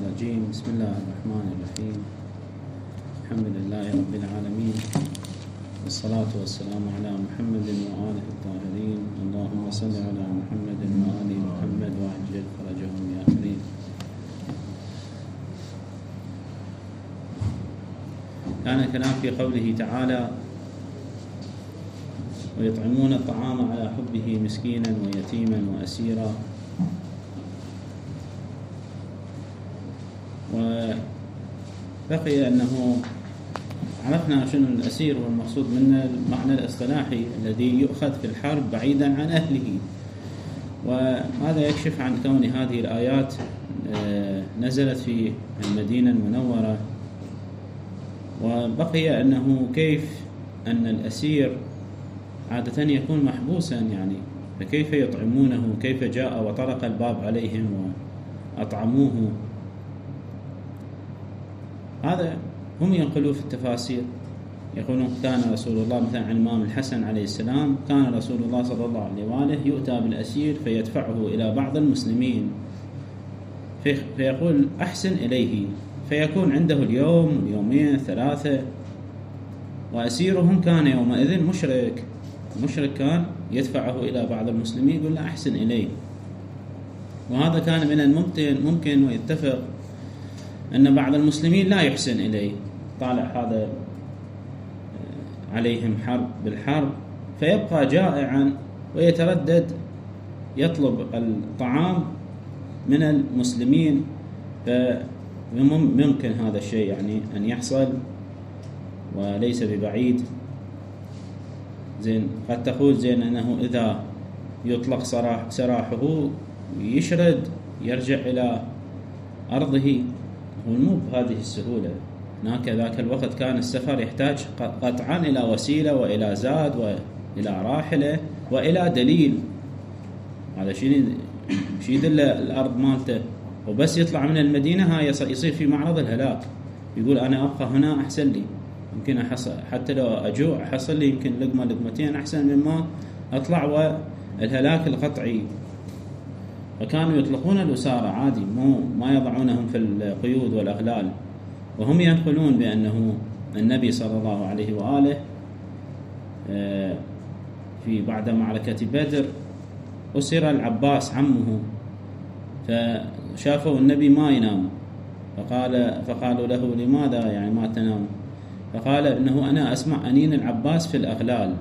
الرجيم. بسم الله الرحمن الرحيم. الحمد لله رب العالمين، والصلاة والسلام على محمد وآله الطاهرين. اللهم صل على محمد وآل محمد وعجل فرجهم يا كريم. كان الكلام في قوله تعالى: ويطعمون الطعام على حبه مسكينا ويتيما وأسيرا. وبقي أنه عرفنا شنو الأسير والمقصود منه المعنى الاصطلاحي الذي يؤخذ في الحرب بعيدا عن أهله، وهذا يكشف عن كون هذه الآيات نزلت في المدينة المنورة. وبقي أنه كيف أن الأسير عادة يكون محبوسا، يعني فكيف يطعمونه؟ كيف جاء وطرق الباب عليهم وأطعموه؟ هذا هم ينقلوا في التفاسير، يقولون كان رسول الله مثلا عن الإمام الحسن عليه السلام: كان رسول الله صلى الله عليه وآله يؤتى بالأسير فيدفعه إلى بعض المسلمين فيقول: أحسن إليه، فيكون عنده اليوم يومين ثلاثة. وأسيرهم كان يومئذ مشرك كان يدفعه إلى بعض المسلمين يقول له أحسن إليه. وهذا كان من الممكن ويتفق أن بعض المسلمين لا يحسن إليه، طالع هذا عليهم بالحرب فيبقى جائعا ويتردد يطلب الطعام من المسلمين. فممكن هذا الشيء يعني أن يحصل وليس ببعيد. زين، قد تقول زين أنه إذا يطلق سراحه ويشرد يرجع إلى أرضه، هو مو بهذه السهولة. هناك ذاك الوقت كان السفر يحتاج قطعا إلى وسيلة وإلى زاد وإلى راحلة وإلى دليل. هذا شيء يدل الأرض مالته، وبس يطلع من المدينة هاي يصير في معرض الهلاك. يقول أنا أبقى هنا أحسن لي، يمكن أحصل حتى لو أجوع أحصل لي يمكن لقمة لقمتين أحسن مما أطلع والهلاك القطعي. وكانوا يطلقون الأسارة عادي، ما يضعونهم في القيود والأغلال. وهم ينقلون بأنه النبي صلى الله عليه وآله في بعد معركة بدر أسر العباس عمه، فشافوا النبي ما ينام فقالوا له: لماذا يعني ما تنام؟ فقال: إنه أنا أسمع أنين العباس في الأغلال.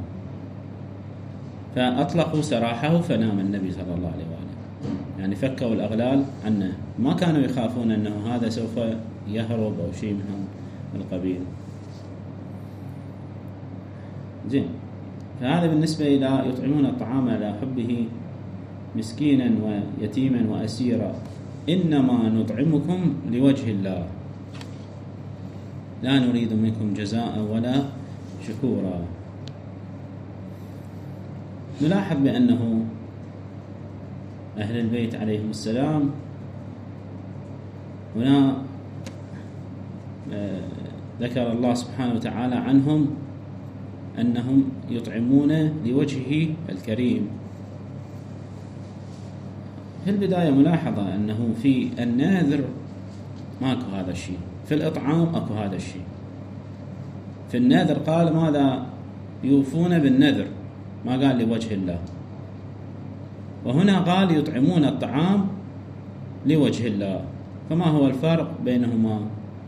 فأطلقوا سراحه فنام النبي صلى الله عليه وآله، يعني فكوا الأغلال عنه. ما كانوا يخافون أنه هذا سوف يهرب أو شيء من هذا القبيل. زين، فهذا بالنسبة إلى يطعمون الطعام على حبه مسكينا ويتيما وأسيرا إنما نطعمكم لوجه الله لا نريد منكم جزاء ولا شكورا. نلاحظ بأنه أهل البيت عليهم السلام هنا ذكر الله سبحانه وتعالى عنهم أنهم يطعمون لوجهه الكريم. في البداية ملاحظة أنه في النذر ماكو هذا الشيء، في الإطعام أكو هذا الشيء. في النذر قال ماذا؟ يوفون بالنذر، ما قال لوجه الله. وهنا قال يطعمون الطعام لوجه الله. فما هو الفرق بينهما؟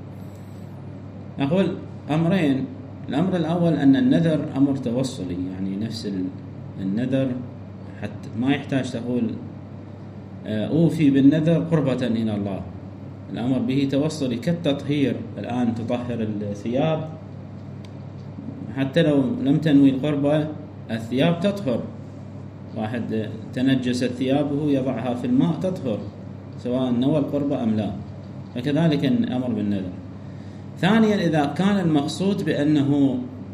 أقول أمرين. الأمر الأول أن النذر أمر توصلي، يعني نفس النذر حتى ما يحتاج تقول أوفي بالنذر قربة إلى الله. الأمر به توصلي كالتطهير. الآن تطهر الثياب، حتى لو لم تنوي القربة الثياب تطهر. واحد تنجست ثيابه يضعها في الماء تطهر سواء نوى القربة أم لا. فكذلك الأمر بالنذر. ثانيا، إذا كان المقصود بأنه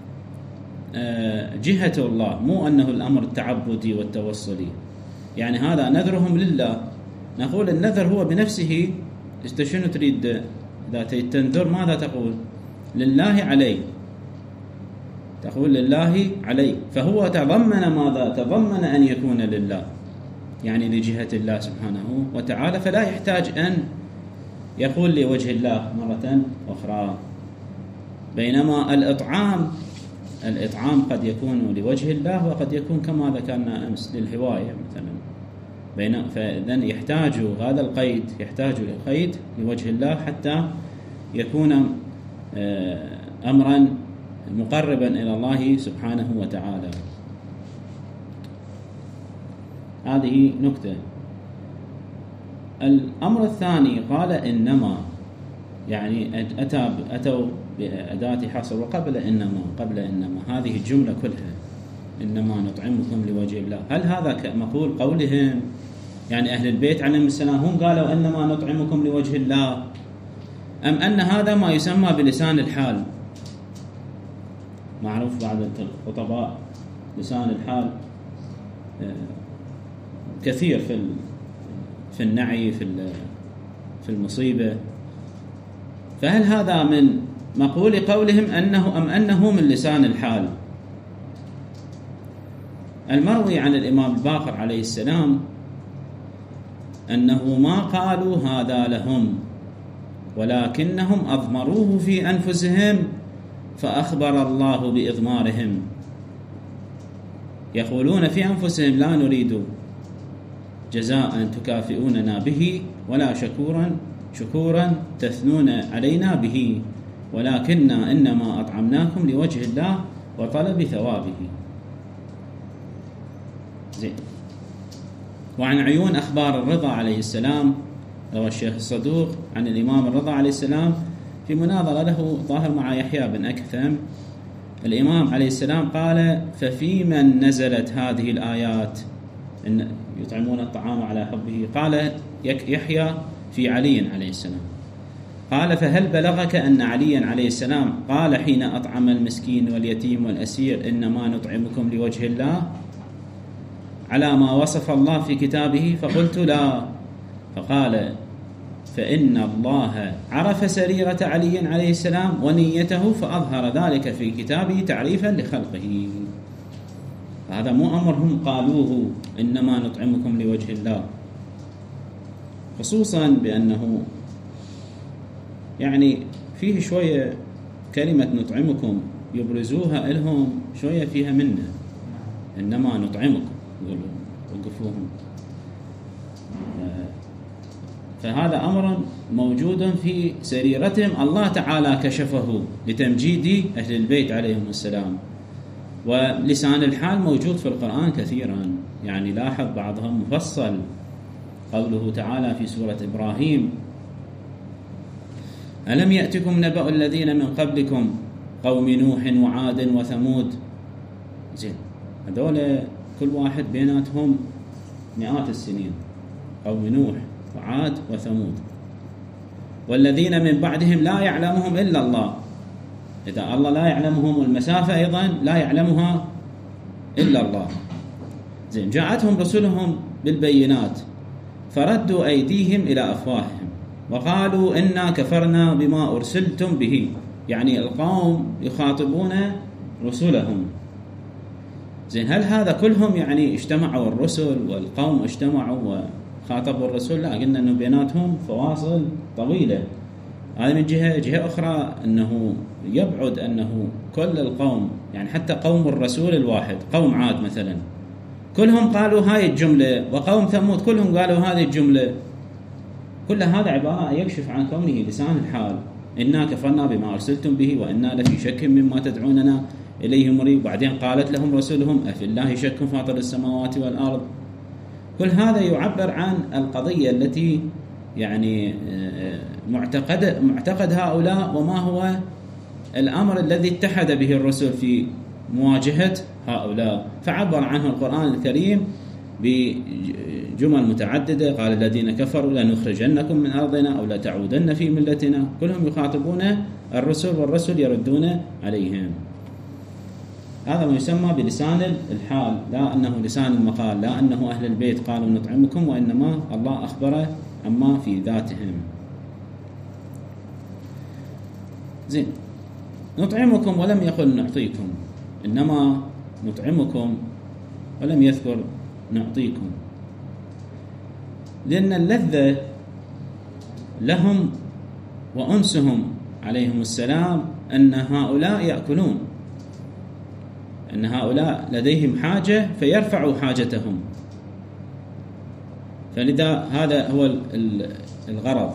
جهة الله، مو أنه الأمر التعبدي والتوصلي، يعني هذا نذرهم لله. نقول النذر هو بنفسه. شنو تريد إذا تنذر؟ ماذا تقول؟ لله علي، تقول لله علي. فهو تضمن ماذا؟ تضمن أن يكون لله، يعني لجهة الله سبحانه وتعالى. فلا يحتاج أن يقول لوجه الله مرة أخرى. بينما الإطعام قد يكون لوجه الله وقد يكون كما ذكرنا أمس للهواية مثلا. فإذن يحتاج هذا القيد، يحتاج قيد لوجه الله حتى يكون أمرا مقربا إلى الله سبحانه وتعالى. هذه نكتة. الأمر الثاني قال إنما، يعني أتوا بأداة حصر وقبل إنما هذه الجملة كلها إنما نطعمكم لوجه الله. هل هذا كمقول قولهم، يعني أهل البيت عليهم السلام هم قالوا إنما نطعمكم لوجه الله، أم أن هذا ما يسمى بلسان الحال؟ معروف بعض الخطباء لسان الحال كثير في النعي في المصيبة. فهل هذا من مقول قولهم أنه من لسان الحال؟ المروي عن الإمام الباقر عليه السلام أنه ما قالوا هذا لهم، ولكنهم أضمروه في أنفسهم فأخبر الله بإضمارهم. يقولون في أنفسهم لا نريد جزاء تكافئوننا به ولا شكورا تثنون علينا به، ولكننا إنما أطعمناكم لوجه الله وطلب ثوابه. زين. وعن عيون أخبار الرضا عليه السلام روى الشيخ الصدوق عن الإمام الرضا عليه السلام في مناظرة له ظاهر مع يحيى بن أكثم، الإمام عليه السلام قال: ففي من نزلت هذه الآيات إن يطعمون الطعام على حبه؟ قال يحيى: في علي عليه السلام. قال: فهل بلغك أن عليا عليه السلام قال حين أطعم المسكين واليتيم والأسير إنما نطعمكم لوجه الله على ما وصف الله في كتابه؟ فقلت: لا. فقال: فإن الله عرف سريرة علي عليه السلام ونيته فأظهر ذلك في كتابه تعريفا لخلقه. هذا مو أمر هم قالوه إنما نطعمكم لوجه الله، خصوصا بأنه يعني فيه شوية كلمة نطعمكم يبرزوها لهم شوية فيها منه، إنما نطعمكم يقولون وقفوهم. فهذا أمر موجود في سريرتهم، الله تعالى كشفه لتمجيد أهل البيت عليهم السلام. ولسان الحال موجود في القرآن كثيرا، يعني لاحظ بعضهم مفصل، قوله تعالى في سورة إبراهيم: ألم يأتكم نبأ الذين من قبلكم قوم نوح وعاد وثمود. زين، هذول كل واحد بيناتهم مئات السنين، قوم نوح وعاد وثمود. والذين من بعدهم لا يعلمهم إلا الله. إذا الله لا يعلمهم، المسافة أيضا لا يعلمها إلا الله. زين، جاءتهم رسلهم بالبينات فردوا أيديهم إلى أفواههم وقالوا إنا كفرنا بما أرسلتم به. يعني القوم يخاطبون رسلهم. زين، هل هذا كلهم يعني اجتمعوا الرسل والقوم اجتمعوا وخاطبوا الرسل؟ لا، قلنا أنه بيناتهم فواصل طويلة. هذا من جهة أخرى أنه يبعد أنه كل القوم، يعني حتى قوم الرسول الواحد، قوم عاد مثلا كلهم قالوا هاي الجملة، وقوم ثمود كلهم قالوا هذه الجملة. كل هذا عبارة يكشف عن كونه لسان الحال. إنا كفرنا بما أرسلتم به وإنا لفي شك مما تدعوننا إليه مريب. وبعدين قالت لهم رسولهم: أفي الله شك فاطر السماوات والأرض. كل هذا يعبر عن القضية التي يعني معتقد هؤلاء، وما هو الأمر الذي اتحد به الرسل في مواجهة هؤلاء. فعبر عنه القرآن الكريم بجمل متعددة. قال الذين كفروا لنخرجنكم من أرضنا أو لتعودن في ملتنا. كلهم يخاطبون الرسل والرسل يردون عليهم. هذا ما يسمى بلسان الحال، لا أنه لسان المقال، لا أنه أهل البيت قالوا نطعمكم، وإنما الله أخبر عما في ذاتهم. زين، نطعمكم ولم يقل نعطيكم، إنما نطعمكم ولم يذكر نعطيكم، لأن اللذة لهم وأنسهم عليهم السلام أن هؤلاء يأكلون، أن هؤلاء لديهم حاجة فيرفعوا حاجتهم. فلذا هذا هو الغرض.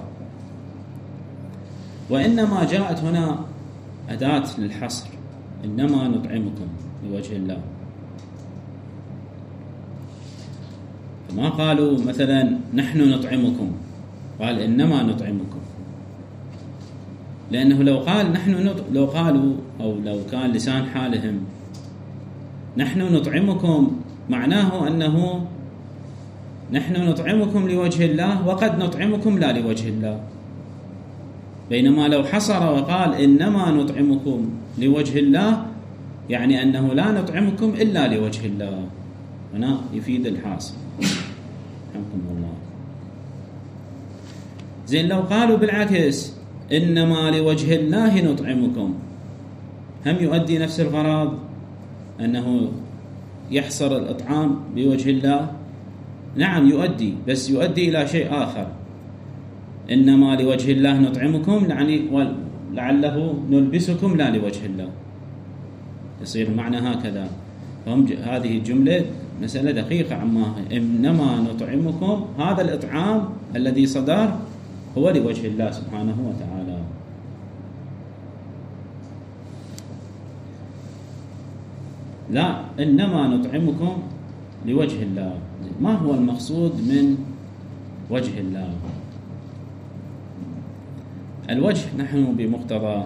وإنما جاءت هنا أداة للحصر، إنما نطعمكم لوجه الله. فما قالوا مثلا نحن نطعمكم، قال إنما نطعمكم. لأنه لو قال لو قالوا أو لو كان لسان حالهم نحن نطعمكم، معناه أنه نحن نطعمكم لوجه الله وقد نطعمكم لا لوجه الله. بينما لو حصر وقال إنما نطعمكم لوجه الله، يعني أنه لا نطعمكم إلا لوجه الله. هنا يفيد الحاصر. رحمكم الله. زين لو قالوا بالعكس إنما لوجه الله نطعمكم، هم يؤدي نفس الغرض، أنه يحصر الإطعام بوجه الله. نعم يؤدي، بس يؤدي إلى شيء آخر. إنما لوجه الله نطعمكم يعني لعله نلبسكم لا لوجه الله، يصير المعنى هكذا. هذه الجملة مسألة دقيقة عما إنما نطعمكم، هذا الإطعام الذي صدر هو لوجه الله سبحانه وتعالى. لا، إنما نطعمكم لوجه الله. ما هو المقصود من وجه الله؟ الوجه نحن بمقتضى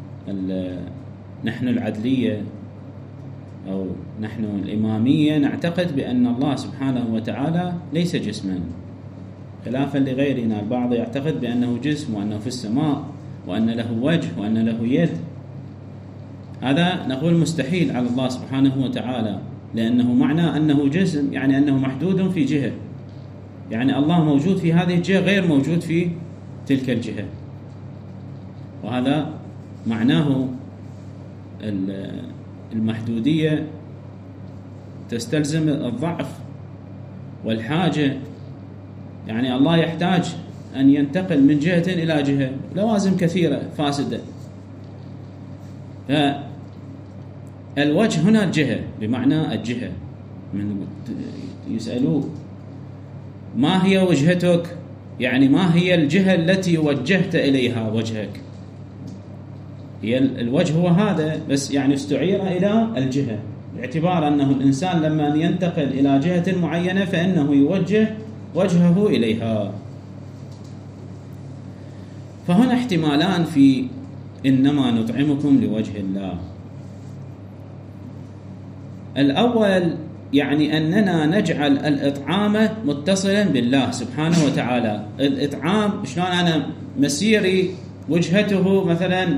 نحن العدلية أو نحن الإمامية نعتقد بأن الله سبحانه وتعالى ليس جسما، خلافا لغيرنا. البعض يعتقد بأنه جسم وأنه في السماء وأن له وجه وأن له يد. هذا نقول مستحيل على الله سبحانه وتعالى، لأنه معنى أنه جسم يعني أنه محدود في جهة، يعني الله موجود في هذه الجهة غير موجود في تلك الجهة، وهذا معناه المحدودية تستلزم الضعف والحاجة. يعني الله يحتاج أن ينتقل من جهة إلى جهة، لوازم كثيرة فاسدة. فالوجه هنا الجهة، بمعنى الجهة. من يسألوه ما هي وجهتك، يعني ما هي الجهة التي وجهت إليها وجهك؟ هي الوجه هو هذا، بس يعني استعير إلى الجهة، باعتبار أنه الإنسان لما ينتقل إلى جهة معينة فإنه يوجه وجهه إليها. فهنا احتمالان في إنما نطعمكم لوجه الله. الأول يعني أننا نجعل الإطعام متصلا بالله سبحانه وتعالى. الإطعام شلون أنا مسيري وجهته مثلا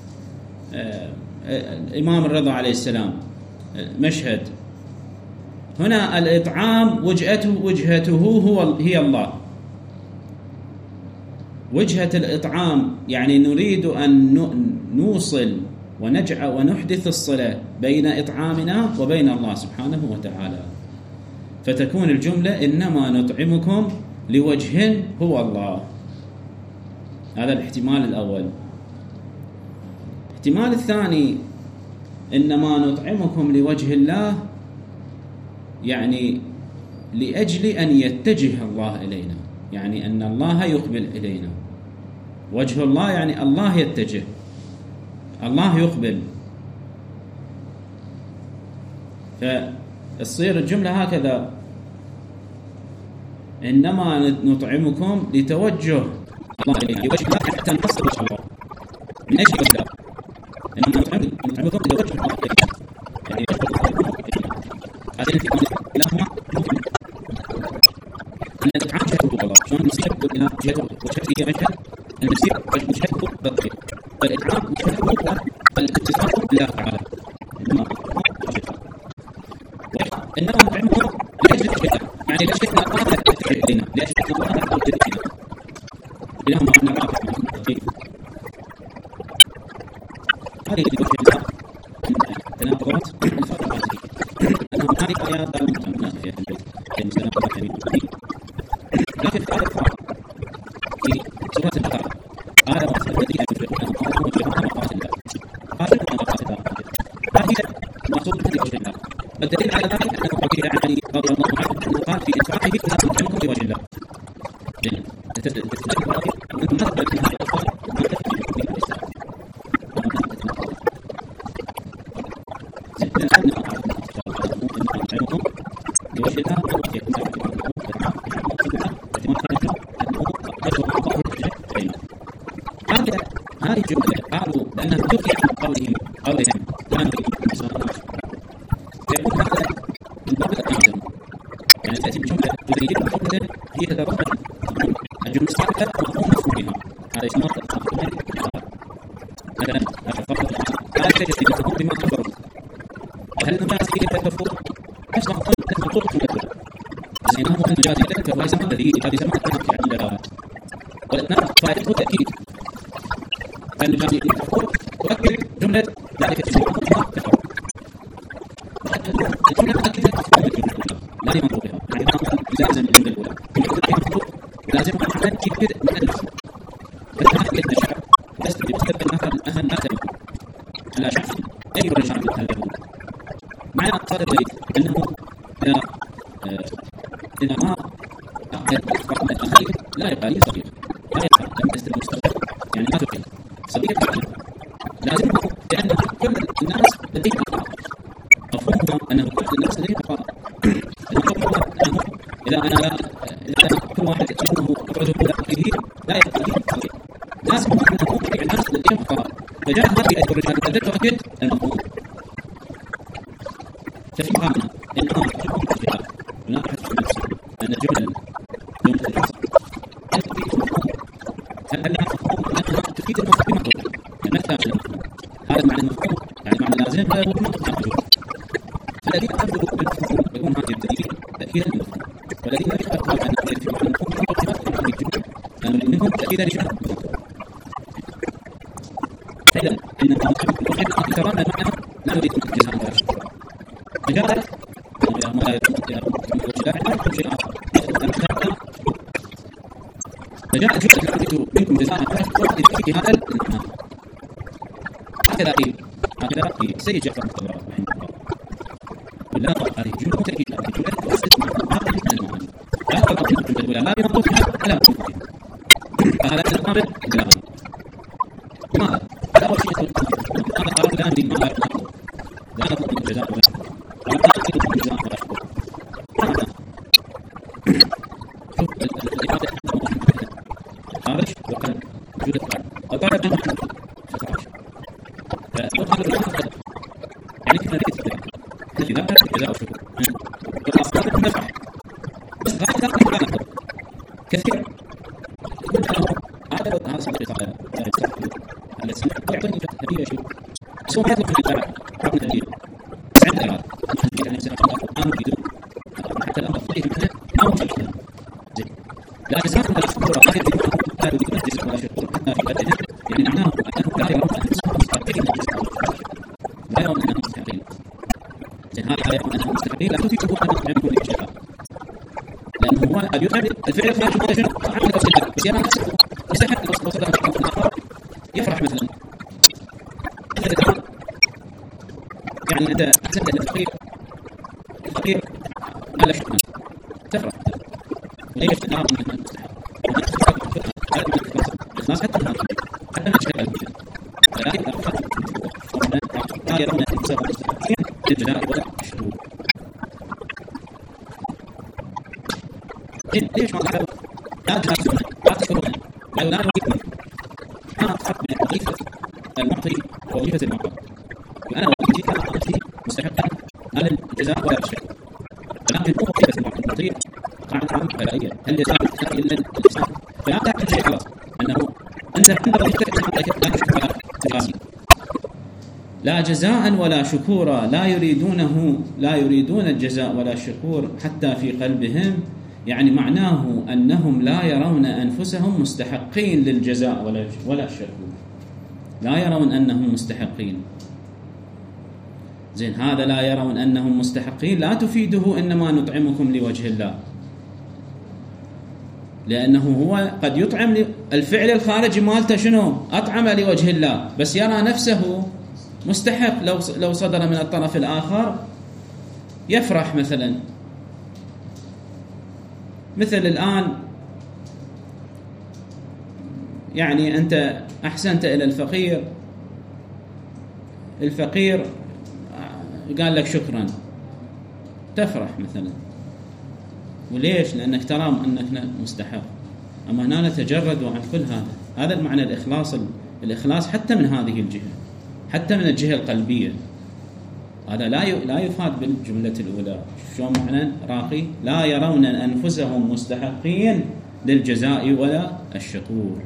الإمام الرضا عليه السلام مشهد، هنا الإطعام وجهته هي الله. وجهة الإطعام يعني نريد أن نوصل ونجعل ونحدث الصلة بين إطعامنا وبين الله سبحانه وتعالى، فتكون الجملة إنما نطعمكم لوجه هو الله. هذا الاحتمال الأول. الاحتمال الثاني إنما نطعمكم لوجه الله يعني لأجل أن يتجه الله إلينا، يعني أن الله يقبل إلينا. وجه الله يعني الله يتجه، الله يقبل. فتصير الجملة هكذا: إنما نطعمكم لتوجه الله إلينا، لوجه الله حتى نحصل وجه الله. من أجل الله إنما نطعمكم لتوجه الله إلينا، يعني هذا الكلام أن الإطعام جهته الله، شلون نصير إلى جهته وجهته هي مشهد أن نصير وجهته بالطريق، فالإطعام وجهته هو الاتصال بالله تعالى. إنما نطعمكم لأجل الشيء، يعني لأجل أن الله يتجه إلينا، لأجل أن الله يتجه إلينا. إلههم معنى رابع بالطريق. هذه وجه الله تناقضات الفرق أنهم هذه آيات الناس في البيت كان سلام الله كريم. لكن في آية أخرى في سورة البقرة قال الذين ينفقون أموالهم مرضات الله قاتلوا مرضات الله هذه مقصود لوجه الله. والدليل على ذلك أنه حكي عن علي رضي الله عنه أنه قال في إنفاقه لا تطعمكم لوجه الله. هذه الجملة قالوا لأنها تحكي عن قولهم فيقول هذا من باب الأعظم، يعني تأتي بجملة تبين جملة هي تتضمن الجملة السابقة ومفهوم مفهومها. هذا يسمى مثلا لا تجد الكفر بما كفروا، هل النجاز إلى الكفر يسمى الكفر كفر زينه النجاز إلى الكفر يسمى الذي هذا يسمى التنافي عند العلماء. والإثنان فائدته تأكيد النجاز إلى الكفر تؤكد جملة ذلك الشيء بما كفر. الجملة تؤكد لا لمنطوقها، يعني لازم الجملة الأولى لازم أن تؤكد من النفس. فالتنافي الشعب يستبدل مثلا أهل آدم على شخص أي رجال يتهلمون. معنى قال البيت أنه إذا ما أعطيت أخبار من الآخرين لا يبقى لي صديق، لا يبقى لم تستلم مستقبل، يعني ما تبقي صديق لازم، لأن كل الناس لديهم أخطاء. مفهومهم أنه كل الناس لديهم أخطاء. إذا كل واحد يتمنه أخرجه إلى أخيه لا يبقى لي صديق، لازم أن نكون في الناس لديهم أخطاء. فجاء هذه الرجال الذي تؤكد المفهوم. ففي معنى إنها تكون مشكلة لا تحس بنفسه أن الجمل دون تدريس هل تفيد المفهوم؟ هل أنها مفهوم أنها تفيد المفهوم بمطلوب؟ مثلا هذا معنى المفهوم، يعني معنى لازم لا يكون موجود. فالذين أخذوا بالمفهوم يكون هذه الدليل تأكيدا للمفهوم، والذين يخافون أن الذي في معنى المفهوم هو ارتباط بهذه الجمل كانوا منهم تأكيدا لشأن المفهوم. فإذا إنما اعتبرنا المعنى لا نريد أن نجزم ولا شكرا. فجاءت ما يكون شيء آخر. فجاءت جملة نريد منكم جزاء في هذا الامتحان. هكذا في سيد جعفر الطبري رحمه الله. ولا هذه الجملة تأكيد هذه الجملة تستثنى هذا من المعاني. لا تقرأ الجملة الأولى لا بمنطوقها ولا بمفهومها. فهذا الأمر إجابة. لماذا؟ هذا هو شيء هذا قال الآن من ما لا يقول لا نطلب الجزاء ولا شكر ولا نطلب الجزاء ولا شكر. شوف الإرادة خارج وقلب وجود القلب وقال بين محمد فتعرش فأطلب الجزاء يعني كنا نريد الذي لا يجب الجزاء والشكر والأفضل النفع بس لا تقل على نفع كثير هذا هذا صديق على الذي يعطيني هدية شيء بس هو ما يطلق من الدعاء رغم الهدية بس عند الإرادة أن يسأل الله القرآن بدون حتى الأمر فيه منه ما هو شيء زين لا جزاء ولا شكر لا يريد لا يريد جزاء ولا شكر حتى في أدنى يعني معناه أنهم لا يرون أنفسهم مستحقين للجزاء لا يرون أنهم مستحقين زين هذا لا يرون أنهم مستحقين لا تفيده أن يكون للجزاء لأنه هو يفعل الفعل خارج ولا شنو عمل تفصيل بس يرى نفسه يستحق وصلها بحكم الآخر يفرح مثلا يعني أنت أحسنت أن الفقير ما لا شكرا تفرح ليش تنام من المستحق الناس حتى الناس حتى الناس شكرا ولكن لا يرون الإنسان مستحقين للجزاء ولا الشكور. ليش ما لاحظوا لا تحسون لا تشكرون لا نريد أنا أصحب من وظيفة المعطي ووظيفة المعطى وأنا وظيفتي كانت أعطي مستحقا على الجزاء ولا الشكر ولكن هو وظيفة المعطي قاعدة فلائية هل جزاء إلا الإحسان فلا تعمل شيء خلاص أنه أنت عند وظيفتك لا تشكر على تقاسي لا جزاء ولا شكورا لا يريدون الجزاء ولا الشكور حتى في قلبهم يعني معناه أنهم لا يرون أنفسهم مستحقين للجزاء ولا الشكور لا يرون أنهم مستحقين زين هذا لا يرون أنهم مستحقين لا تفيده إنما نطعمكم لوجه الله لأنه هو قد يطعم الفعل الخارجي مالته شنو؟ أطعم لوجه الله، بس يرى نفسه مستحق. لو صدر من الطرف الآخر يفرح مثلا. مثل الآن يعني أنت أحسنت إلى الفقير قال لك شكرا، تفرح مثلا. وليش؟ لأنك ترى أنك مستحق. أما هنا نتجرد عن كل هذا المعنى الإخلاص حتى من هذه الجهة، حتى من الجهة القلبية. هذا لا يفاد بالجملة الأولى. شو معنى راقي؟ لا يرون أنفسهم مستحقين للجزاء ولا الشكور.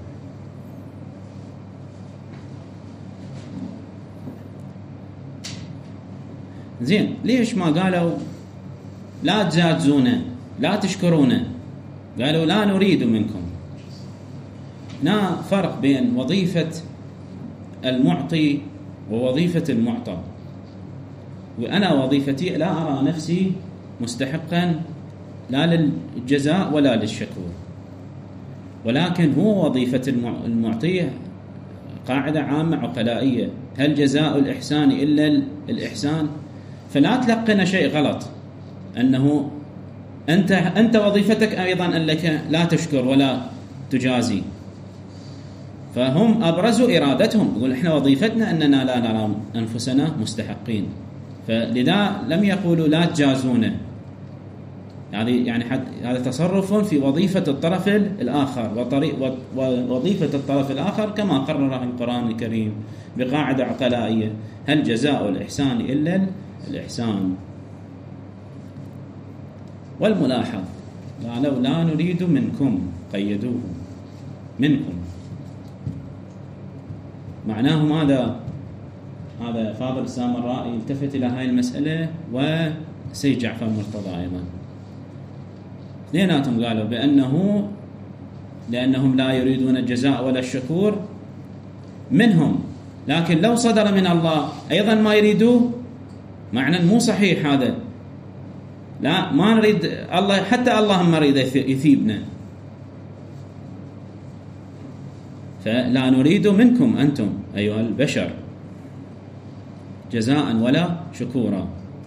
زين، ليش ما قالوا لا تجازونا، لا تشكرونا؟ قالوا لا نريد منكم. هنا فرق بين وظيفة المعطي ووظيفة المعطى. وأنا وظيفتي لا أرى نفسي مستحقا لا للجزاء ولا للشكور، ولكن هو وظيفة المعطي قاعدة عامة عقلائية: هل جزاء الإحسان إلا الإحسان؟ فلا تلقن شيء غلط، أنه أنت وظيفتك أيضا أنك لا تشكر ولا تجازي. فهم أبرزوا إرادتهم، يقول إحنا وظيفتنا أننا لا نرى أنفسنا مستحقين، فلذا لم يقولوا لا تجازونا. يعني هذا تصرف في وظيفة الطرف الآخر، ووظيفة الطرف الآخر كما قرره القرآن الكريم بقاعدة عقلائية: هل جزاء الإحسان إلا الإحسان. والملاحظ قالوا لا نريد منكم، قيدوه منكم. معناه ماذا؟ هذا فاضل السامرائي التفت إلى هاي المسألة، وسيد جعفر مرتضى أيضا، اثنيناتهم قالوا لأنهم لا يريدون الجزاء ولا الشكور منهم، لكن لو صدر من الله أيضا ما يريدوه. معنى مو صحيح هذا. لا، ما نريد الله، حتى الله ما يريد يثيبنا. فلا نريد منكم أنتم أيها البشر جزاء ولا شكورا.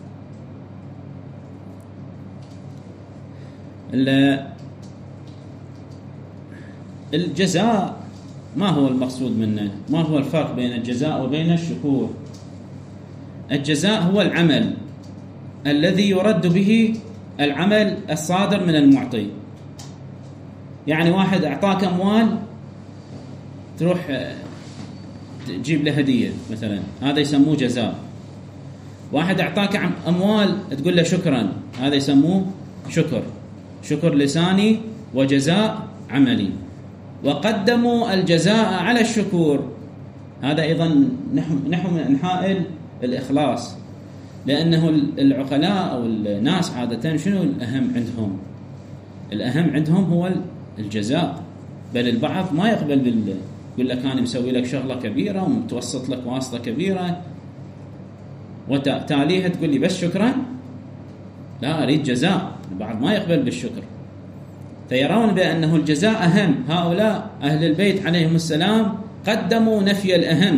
الجزاء ما هو المقصود منه؟ ما هو الفرق بين الجزاء وبين الشكور؟ الجزاء هو العمل الذي يرد به العمل الصادر من المعطي. يعني واحد أعطاك أموال، تروح تجيب له هدية مثلا، هذا يسموه جزاء. واحد أعطاك أموال تقول له شكرا، هذا يسموه شكر لساني وجزاء عملي. وقدموا الجزاء على الشكور، هذا أيضا نحو من أنحاء الإخلاص، لأنه العقلاء أو الناس عادة شنو الأهم عندهم؟ الأهم عندهم هو الجزاء. بل البعض ما يقبل يقول لك أنا مسوي لك شغلة كبيرة ومتوسط لك واسطة كبيرة، وتاليها تقول لي بس شكرا؟ لا، أريد جزاء. البعض ما يقبل بالشكر، فيرون بأنه الجزاء أهم. هؤلاء أهل البيت عليهم السلام قدموا نفي الأهم،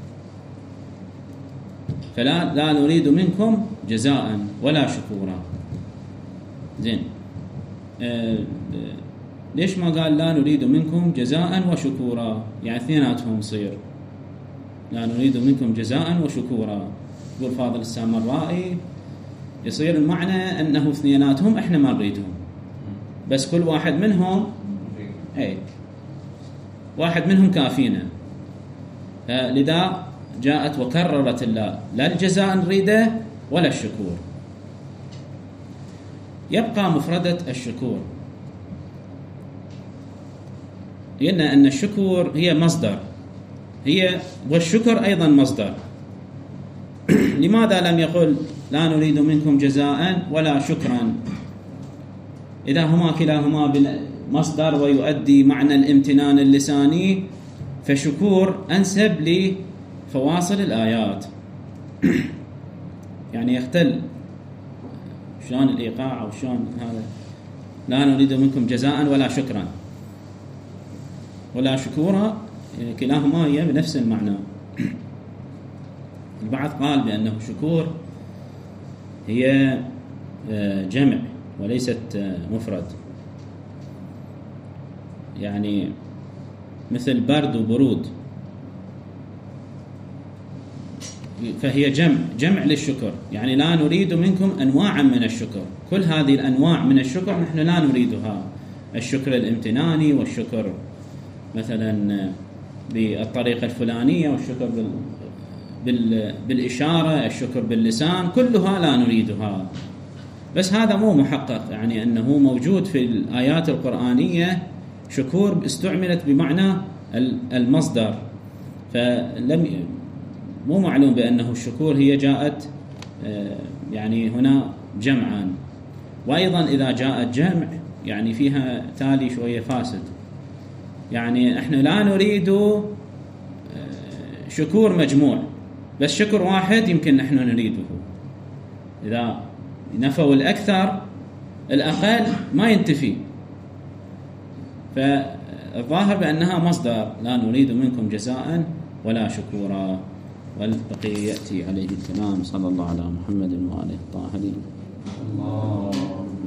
فلا نريد منكم جزاء ولا شكورا. زين، ليش ما قال لا نريد منكم جزاء وشكورا؟ يعني اثنيناتهم يصير لا نريد منكم جزاء وشكورا. يقول فاضل السامرائي يصير المعنى أنه اثنيناتهم إحنا ما نريدهم، بس كل واحد منهم واحد منهم كافينا. لذا جاءت وكررت لا الجزاء نريده ولا الشكور. يبقى مفردة الشكور، لأن أن الشكور هي مصدر، والشكر أيضا مصدر. لماذا لم يقل لا نريد منكم جزاء ولا شكرا؟ إذا هما كلاهما مصدر ويؤدي معنى الامتنان اللساني، فشكور أنسب لفواصل الآيات. يعني يختل شلون الإيقاع أو شلون هذا. لا نريد منكم جزاء ولا شكرا، ولا شكورا، كلاهما هي بنفس المعنى. البعض قال بأنه شكور هي جمع وليست مفرد، يعني مثل برد وبرود، فهي جمع للشكر، يعني لا نريد منكم أنواعا من الشكر، كل هذه الأنواع من الشكر نحن لا نريدها، الشكر الامتناني والشكر مثلا بالطريقة الفلانية والشكر بالإشارة، الشكر باللسان، كلها لا نريدها. بس هذا مو محقق، يعني أنه موجود في الآيات القرآنية شكور استعملت بمعنى المصدر، مو معلوم بأنه الشكور هي جاءت يعني هنا جمعا. وأيضا إذا جاءت جمع يعني فيها تالي شوية فاسد، يعني احنا لا نريد شكور مجموع، بس شكر واحد يمكن نحن نريده. إذا نفوا الأكثر الأقل ما ينتفي، فالظاهر بأنها مصدر، لا نريد منكم جزاء ولا شكورا. والبقية يأتي عليه الكلام. صلى الله على محمد وآله الطاهرين.